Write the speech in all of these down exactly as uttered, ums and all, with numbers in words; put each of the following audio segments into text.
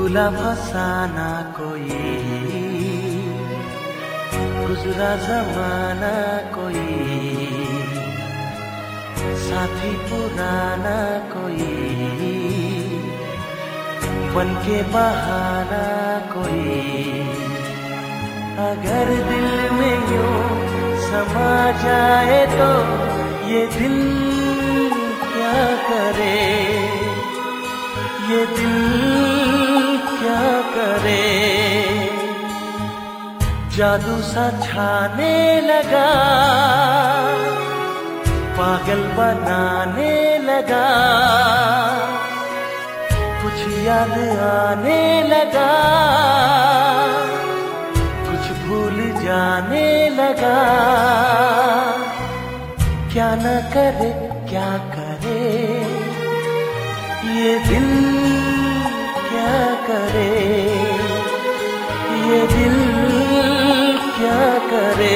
भूला फसाना कोई, गुजरा जमाना कोई, साथी पुराना कोई, बन के बहाना कोई। अगर दिल में यूं समा जाए तो ये दिल क्या करे, ये दिल क्या करे। जादू सा छाने लगा, पागल बनाने लगा, कुछ याद आने लगा, कुछ भूल जाने लगा। क्या न करे क्या करे, ये दिल क्या करे, ये दिल क्या करे।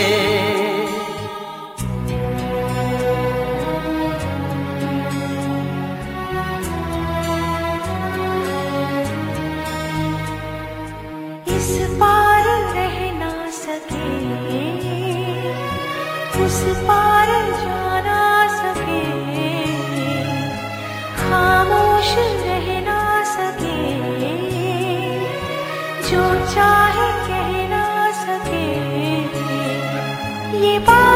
इस पार रह ना सके, उस पार जा ना सके, खामोश रह ना सके, जो चाहे कह ना सके। ये बात